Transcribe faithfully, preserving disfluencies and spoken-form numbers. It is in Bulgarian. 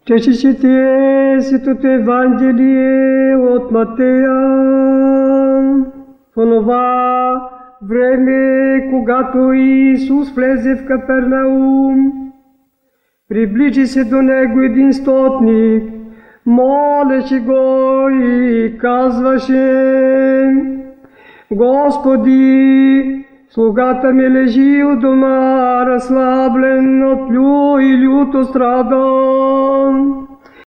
Ще чете Светото Евангелие от Матея. В онова време, когато Исус влезе в Капернаум, приближи се до него един стотник, молеше го и казваше: Господи, слугата ми лежи у дома, разслаблен от лю и люто страда.